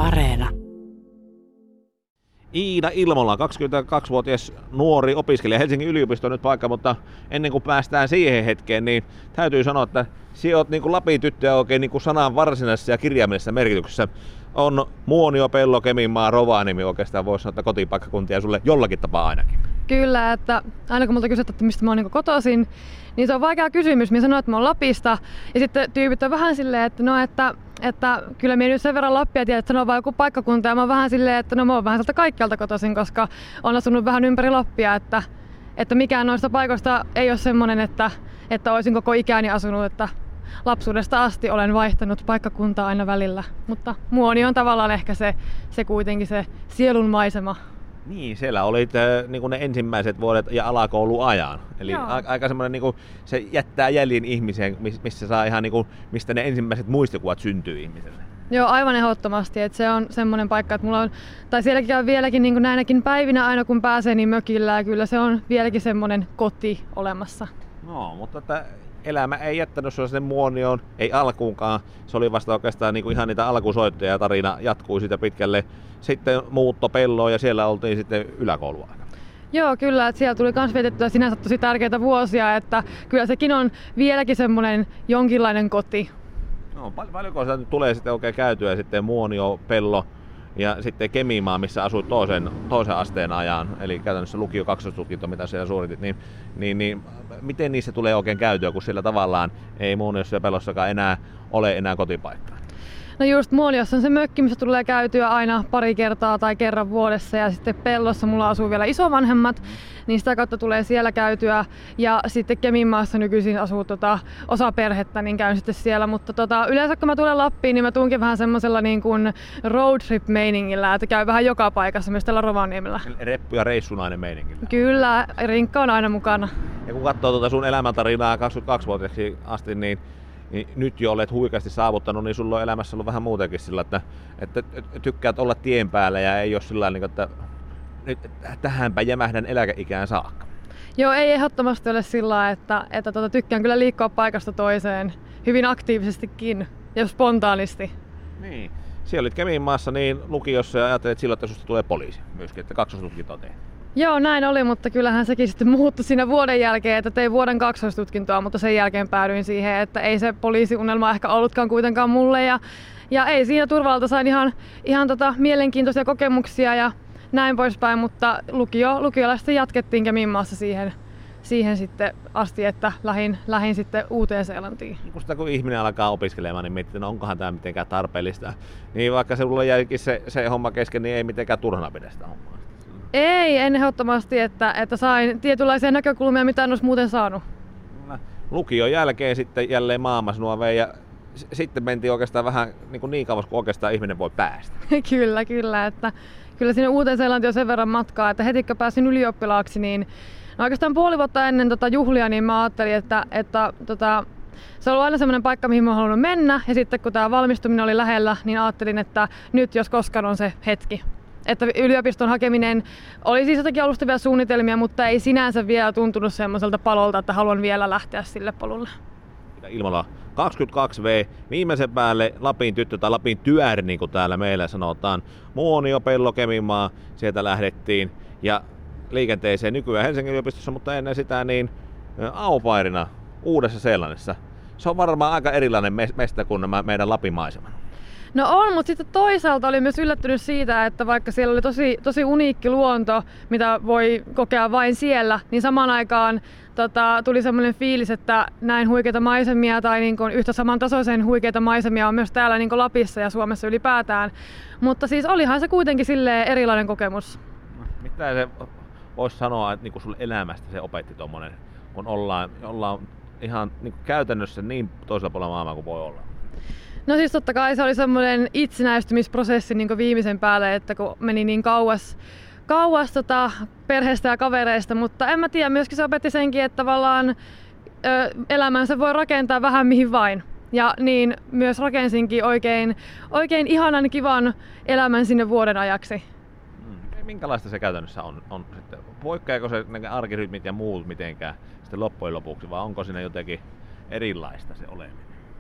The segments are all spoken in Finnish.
Areena. Iida Ilmola, 22-vuotias nuori opiskelija, Helsingin yliopiston nyt paikka, mutta ennen kuin päästään siihen hetkeen, niin täytyy sanoa, että sinä olet niin kuin Lapin tyttöjä oikein niin kuin sanan varsinaisessa ja kirjaimellisessä merkityksessä. On Muonio, Pello, Keminmaa, Rovaniemi oikeastaan voisi sanoa, että kotipaikkakuntia sulle jollakin tapaa ainakin. Kyllä, että aina kun multa kysytään, että mistä mä oon niin kotoisin, niin se on vaikea kysymys. Minä sanoin, että mä oon Lapista ja sitten tyypit on vähän silleen, että no että kyllä minä nyt sen verran Lappia tiedän, että sanoo vaan joku paikkakunta ja mä oon vähän silleen, että no mä oon vähän sieltä kaikkialta kotoisin, koska on asunut vähän ympäri Lappia, että mikään noista paikoista ei ole semmoinen, että olisin koko ikäni asunut, että lapsuudesta asti olen vaihtanut paikkakuntaa aina välillä, mutta Muonio on tavallaan ehkä se kuitenkin se sielun maisema. Niin, siellä olit niin ne ensimmäiset vuodet ja alakouluajan. Eli aika semmoinen, niin se jättää jäljen ihmiseen, missä saa ihan niin kuin, mistä ne ensimmäiset muistikuvat syntyy ihmiselle. Joo, aivan ehdottomasti. Että se on semmoinen paikka, että mulla on, tai sielläkin on vieläkin niin kuin näinäkin päivinä aina kun pääsee niin mökillä ja kyllä se on vieläkin semmoinen koti olemassa. No, mutta että elämä ei jättänyt sinne Muonioon, ei alkuunkaan. Se oli vasta oikeastaan niin kuin ihan niitä alkusoittoja ja tarina jatkui siitä pitkälle. Sitten muutto Pelloon ja siellä oltiin sitten yläkoulua. Joo, kyllä. Että siellä tuli myös vietettyä sinänsä tosi tärkeitä vuosia, että kyllä sekin on vieläkin semmoinen jonkinlainen koti. No, paljonko sitä tulee sitten oikein käytyä sitten Muonio, Pello ja sitten Keminmaa, missä asuit toisen asteen ajan, eli käytännössä lukio kaksoistutkinto, mitä siellä suoritit, niin miten niissä tulee oikein käytyä, kun siellä tavallaan ei Muoniossa ja Pellossakaan ole enää kotipaikkaa? No just Muoniossa on se mökki, missä tulee käytyä aina pari kertaa tai kerran vuodessa ja sitten Pellossa mulla asuu vielä isovanhemmat, niin sitä kautta tulee siellä käytyä ja sitten Keminmaassa nykyisin asuu osa perhettä, niin käyn sitten siellä, mutta yleensä kun mä tulen Lappiin, niin mä tuunkin vähän semmosella niin kuin road trip meiningillä, että käy vähän joka paikassa, myös tällä Rovaniemellä. Reppu- ja reissunainen meiningillä. Kyllä, rinkka on aina mukana. Ja kun katsoo sun elämäntarinaa 22-vuotiaaksi asti, niin nyt jo olet huikeasti saavuttanut, niin sulla on elämässä ollut vähän muutenkin sillä, että tykkäät olla tien päällä ja ei ole sillä tavalla, että nyt tähänpä jämähdän eläkeikään saakka. Joo, ei ehdottomasti ole sillä, että tykkään kyllä liikkua paikasta toiseen hyvin aktiivisestikin ja spontaanisti. Niin. Siellä olit Keminmaassa niin lukiossa ja ajattelit silloin, että susta tulee poliisi myöskin, että kaksoistutkinto tein. Joo, näin oli, mutta kyllähän sekin sitten muuttui siinä vuoden jälkeen, että tein vuoden kaksoistutkintoa, mutta sen jälkeen päädyin siihen, että ei se poliisiunelma ehkä ollutkaan kuitenkaan mulle ja ei siinä turvalta sain ihan mielenkiintoisia kokemuksia ja näin poispäin, mutta lukiolaista jatkettiin Keminmaassa siihen sitten asti, että lähin sitten Uuteen-Seelantiin. Kun ihminen alkaa opiskelemaan, niin miettii, no onkohan tämä mitenkään tarpeellista. Niin vaikka se mulla jäikin se homma kesken, niin ei mitenkään turhana pidä sitä hommaa. Ei, en ehdottomasti, että sain tietynlaisia näkökulmia, mitä en olisi muuten saanut. Lukion jälkeen sitten jälleen maailmasnuoveen ja sitten mentiin oikeastaan vähän niin kauas kuin oikeastaan ihminen voi päästä. Kyllä, että kyllä sinne Uuteen-Seelantiin on sen verran matkaa, että heti kun pääsin ylioppilaaksi, niin oikeastaan puoli vuotta ennen juhlia, niin mä ajattelin, että se on ollut aina semmoinen paikka, mihin mä oon halunnut mennä. Ja sitten kun tämä valmistuminen oli lähellä, niin ajattelin, että nyt jos koskaan on se hetki. Että yliopiston hakeminen oli siis jotakin alustavia suunnitelmia, mutta ei sinänsä vielä tuntunut semmoiselta palolta, että haluan vielä lähteä sille polulle. Ilmola 22V, viimeisen päälle Lapin tyttö tai Lapin tyär, niin kuin täällä meillä sanotaan. Muonio, Pello, Keminmaa, sieltä lähdettiin ja liikenteeseen nykyään Helsingin yliopistossa, mutta ennen sitä niin au-pairina Uudessa-Seelannissa. Se on varmaan aika erilainen mesta kuin nämä meidän Lapin maisemat. No on, mutta sitten toisaalta olin myös yllättynyt siitä, että vaikka siellä oli tosi uniikki luonto, mitä voi kokea vain siellä, niin samaan aikaan tuli semmoinen fiilis, että näin huikeita maisemia tai niin kuin yhtä samantasoisen huikeita maisemia on myös täällä niin kuin Lapissa ja Suomessa ylipäätään. Mutta siis olihan se kuitenkin silleen erilainen kokemus. Mitä se voisi sanoa, että niin kuin sulle elämästä se opetti tuommoinen, kun ollaan ihan niin kuin käytännössä niin toisella puolella maailmaa kuin voi olla? No siis totta kai se oli semmoinen itsenäistymisprosessi niin kuin viimeisen päälle, että kun meni niin kauas perheestä ja kavereista, mutta en mä tiedä, myöskin se opetti senkin, että tavallaan elämänsä voi rakentaa vähän mihin vain. Ja niin myös rakensinkin oikein ihanan kivan elämän sinne vuoden ajaksi. Minkälaista se käytännössä on sitten? Poikkeako se arkirytmit ja muut mitenkään sitten loppujen lopuksi, vai onko siinä jotenkin erilaista se oleminen?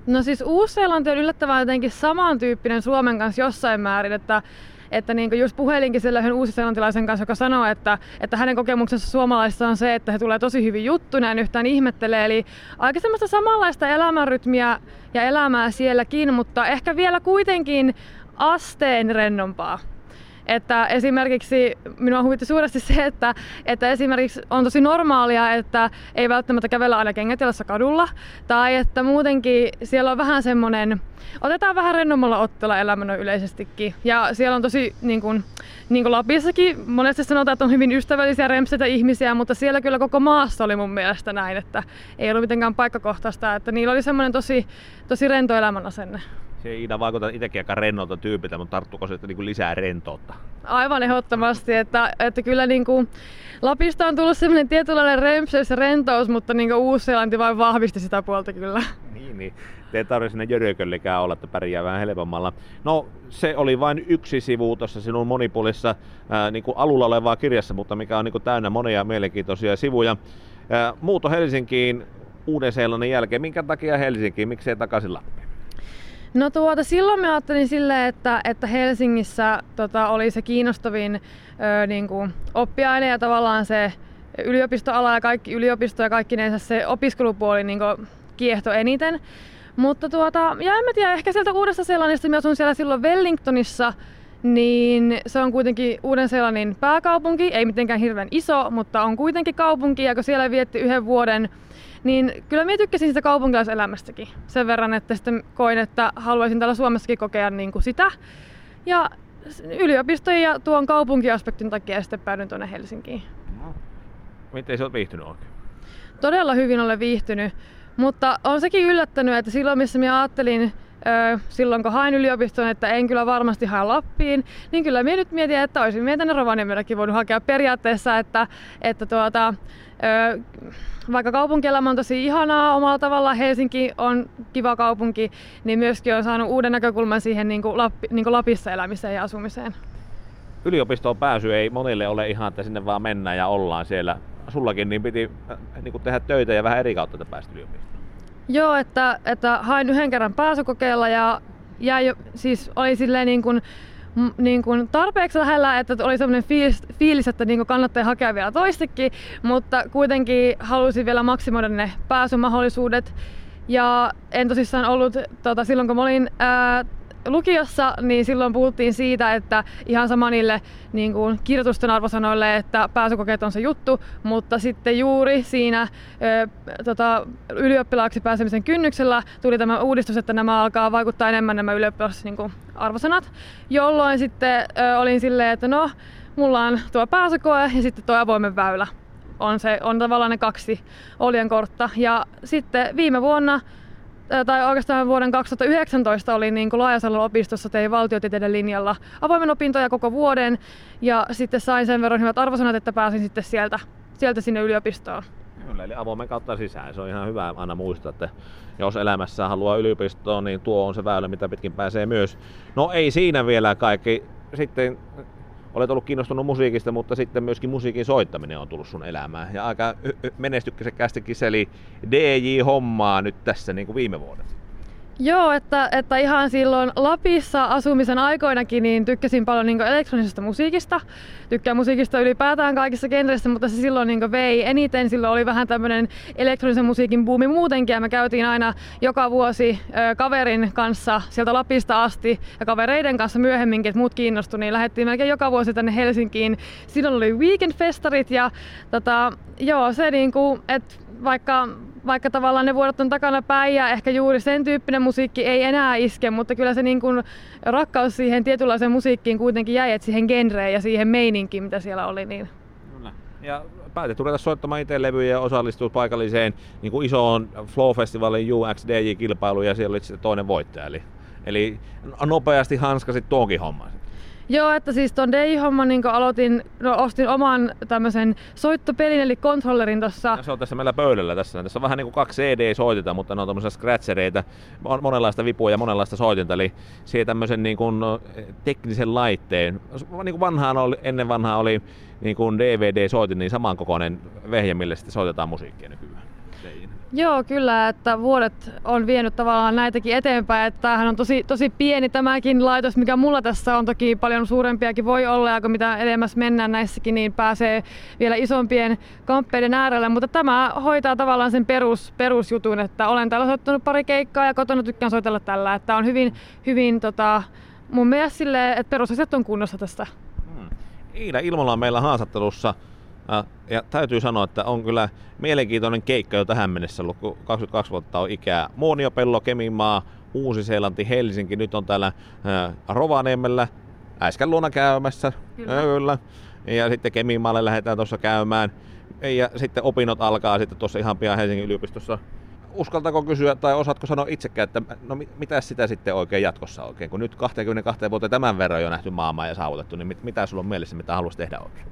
No siis Uusi-Seelanti on yllättävän jotenkin samantyyppinen Suomen kanssa jossain määrin, että niin just puhelinkin siellä yhden uusiseelantilaisen kanssa, joka sanoo, että hänen kokemuksensa suomalaisissa on se, että he tulee tosi hyvin juttuna ja yhtään ihmettelee. Eli aika semmoista samanlaista elämänrytmiä ja elämää sielläkin, mutta ehkä vielä kuitenkin asteen rennompaa. Että esimerkiksi minua huvitti suuresti se, että esimerkiksi on tosi normaalia, että ei välttämättä kävellä aina kengätielassa kadulla. Tai että muutenkin siellä on vähän semmoinen, otetaan vähän rennommalla otteella elämänä yleisestikin. Ja siellä on tosi, niin kuin Lapissakin, monesti sanotaan, että on hyvin ystävällisiä rempseitä ihmisiä, mutta siellä kyllä koko maassa oli mun mielestä näin, että ei ollut mitenkään paikkakohtaista. Että niillä oli semmoinen tosi rento elämän asenne. Se ei Iida vaikuta itsekin aika rennolta tyypiltä, mutta tarttuuko se niin lisää rentoutta? Aivan ehdottomasti, että kyllä niin kuin Lapista on tullut sellainen tietynlainen rempseys ja rentous, mutta niin Uusi-Seelanti vain vahvisti sitä puolta kyllä. Niin. Te ei tarvitse sinne jörököllikään olla, että pärjää vähän helpommalla. No, se oli vain yksi sivu tuossa sinun monipuolissa niin kuin alulla olevaa kirjassa, mutta mikä on niin kuin täynnä monia mielenkiintoisia sivuja. Muuto Helsinkiin Uuden-Seelannin jälkeen. Minkä takia Helsinkiin? Miksei takaisin Lappiin? No silloin mä ajattelin silleen, että Helsingissä oli se kiinnostavin niin kuin oppiaine ja tavallaan se yliopistoala ja kaikki yliopisto ja kaikkinensa se opiskelupuoli niin kuin kiehto eniten. Mutta ja en mä tiedä, ehkä sieltä Uudesta-Seelannista, mä asun siellä silloin Wellingtonissa, niin se on kuitenkin Uuden-Seelannin pääkaupunki, ei mitenkään hirveän iso, mutta on kuitenkin kaupunki ja kun siellä vietti 1 vuoden, niin kyllä minä tykkäsin sitä kaupunkilaiselämästäkin sen verran, että sitten koin, että haluaisin täällä Suomessakin kokea niin kuin sitä. Ja yliopistojen ja tuon kaupunkiaspektin takia sitten päädyin tuonne Helsinkiin. No. Miten sä oot viihtynyt oikein? Todella hyvin olen viihtynyt, mutta on sekin yllättänyt, että silloin missä minä ajattelin, silloin kun hain yliopistoon, että en kyllä varmasti hae Lappiin, niin kyllä minä nyt mietin, että olisin minä tänne Rovaniemellekin voinut hakea periaatteessa, että vaikka kaupunkielämä on tosi ihanaa omalla tavallaan, Helsinki on kiva kaupunki, niin myöskin on saanut uuden näkökulman siihen niin kuin Lapissa elämiseen ja asumiseen. Yliopistoon pääsy ei monille ole ihan, että sinne vaan mennään ja ollaan siellä. Sullakin niin piti niin kuin tehdä töitä ja vähän eri kautta, että pääsit yliopistoon. Joo, että hain 1 kerran pääsykokeella ja siis oli silleen niin kuin tarpeeksi lähellä, että oli sellainen fiilis, että niin kuin kannattaa hakea vielä toistekin, mutta kuitenkin halusin vielä maksimoida ne pääsymahdollisuudet. Ja en tosissaan ollut, silloin kun mä olin lukiossa, niin silloin puhuttiin siitä, että ihan sama niille niin kuin kirjoitusten arvosanoille, että pääsykokeet on se juttu, mutta sitten juuri siinä ylioppilaaksi pääsemisen kynnyksellä tuli tämä uudistus, että nämä alkaa vaikuttaa enemmän nämä ylioppilasarvosanat, jolloin sitten olin silleen, että no, mulla on tuo pääsykoe ja sitten tuo avoimen väylä. On tavallaan ne 2 oljenkortta. Ja sitten viime vuonna tai oikeastaan vuoden 2019 oli niin Laajasalon opistossa, tein valtiotieteiden linjalla avoimen opintoja koko vuoden ja sitten sain sen verran hyvät arvosanat, että pääsin sitten sieltä sinne yliopistoon. Kyllä, eli avoimen kautta sisään. Se on ihan hyvä aina muistaa, että jos elämässä haluaa yliopistoon, niin tuo on se väylä, mitä pitkin pääsee myös. No ei siinä vielä kaikki. Sitten olet ollut kiinnostunut musiikista, mutta sitten myöskin musiikin soittaminen on tullut sun elämään. Ja aika menestyksekkäästikin eli DJ-hommaa nyt tässä niin kuin viime vuodet. Joo, että ihan silloin Lapissa asumisen aikoinakin niin tykkäsin paljon niin elektronisesta musiikista. Tykkään musiikista ylipäätään kaikissa genreissä, mutta se silloin niin vei eniten. Silloin oli vähän tämmöinen elektronisen musiikin buumi muutenkin ja me käytiin aina joka vuosi kaverin kanssa sieltä Lapista asti ja kavereiden kanssa myöhemminkin, että muut kiinnostui, niin lähdettiin melkein joka vuosi tänne Helsinkiin. Silloin oli weekend-festarit ja joo, se niinku, että vaikka tavallaan ne vuodet on takana päin ja ehkä juuri sen tyyppinen musiikki ei enää iske, mutta kyllä se niin kuin rakkaus siihen tietynlaiseen musiikkiin kuitenkin jäi, että siihen genreen ja siihen meininkiin, mitä siellä oli. Niin. Kyllä. Ja päätit ruveta soittamaan itse levyjä ja osallistua paikalliseen niin kuin isoon Flow-festivaalin UXDJ-kilpailuun ja siellä oli sitten toinen voittaja. Eli nopeasti hanskasit tuonkin homman. Joo, että siis ton DJ-homman niin ostin oman tämmöisen soittopelin eli kontrollerin tossa. Ja se on tässä meillä pöydällä tässä. Tässä on vähän niin kuin 2 CD-soitinta, mutta ne on tämmöisiä scratchereita, monenlaista vipua ja monenlaista soitinta. Eli siihen tämmöisen niin kuin teknisen laitteen. Niin kuin ennen vanhaa oli niin kuin DVD-soitin, niin samankokoinen vehje, millä sitten soitetaan musiikkia nykyään. Joo, kyllä, että vuodet on vienyt tavallaan näitäkin eteenpäin, että tämähän on tosi pieni tämäkin laitos, mikä mulla tässä on, toki paljon suurempiakin voi olla, ja kun mitä edemmäs mennään näissäkin, niin pääsee vielä isompien kamppeiden äärelle, mutta tämä hoitaa tavallaan sen perusjutun, että olen täällä soittanut pari keikkaa ja kotona tykkään soitella tällä, että on hyvin mun mielestä silleen, että perusasiat on kunnossa tästä. Iida Ilmola on meillä haastattelussa. Ja täytyy sanoa, että on kyllä mielenkiintoinen keikka jo tähän mennessä ollut, kun 22 vuotta on ikää. Muoniopello, Keminmaa, Uusi-Seelanti, Helsinki, nyt on täällä Rovaniemellä, äsken luona käymässä. Kyllä. Ja sitten Keminmaalle lähdetään tuossa käymään. Ja sitten opinnot alkaa sitten tuossa ihan pian Helsingin yliopistossa. Uskaltaako kysyä tai osaatko sanoa itsekään, että no mitä sitä sitten oikein jatkossa oikein, kun nyt 22 vuotta tämän verran jo nähty maailmaa ja saavutettu, niin mitä sulla on mielessä, mitä haluaisi tehdä oikein?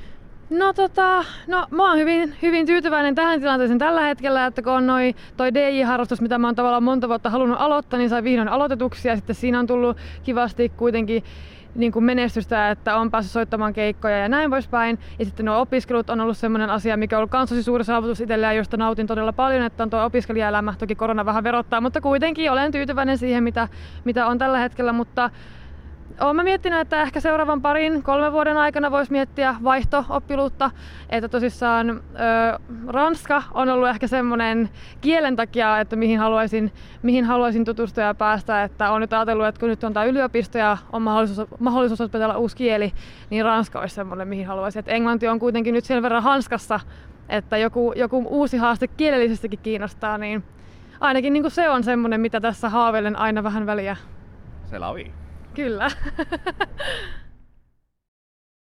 No mä oon hyvin tyytyväinen tähän tilanteeseen tällä hetkellä, että kun on toi DJ-harrastus, mitä mä oon tavallaan monta vuotta halunnut aloittaa, niin sai vihdoin aloitetuksi ja sitten siinä on tullut kivasti kuitenkin niin kuin menestystä, että on päässyt soittamaan keikkoja ja näin poispäin. Ja sitten nuo opiskelut on ollut semmoinen asia, mikä on ollut kans tosi suuri saavutus itselleen, josta nautin todella paljon, että on tuo opiskelijaelämä. Toki korona vähän verottaa, mutta kuitenkin olen tyytyväinen siihen, mitä on tällä hetkellä. Mutta olen mä miettinyt, että ehkä seuraavan 2-3 vuoden aikana voisi miettiä vaihto-oppiluutta. Että tosissaan Ranska on ollut ehkä semmoinen kielen takia, että mihin haluaisin tutustua ja päästä. Että olen nyt ajatellut, että kun nyt on tämä yliopisto ja on mahdollisuus opetella uusi kieli, niin Ranska olisi semmoinen, mihin haluaisin. Että englanti on kuitenkin nyt sen verran hanskassa, että joku uusi haaste kielellisestikin kiinnostaa. Niin ainakin niin kuin se on semmoinen, mitä tässä haaveilen aina vähän väliä. Se lavi. Kyllä.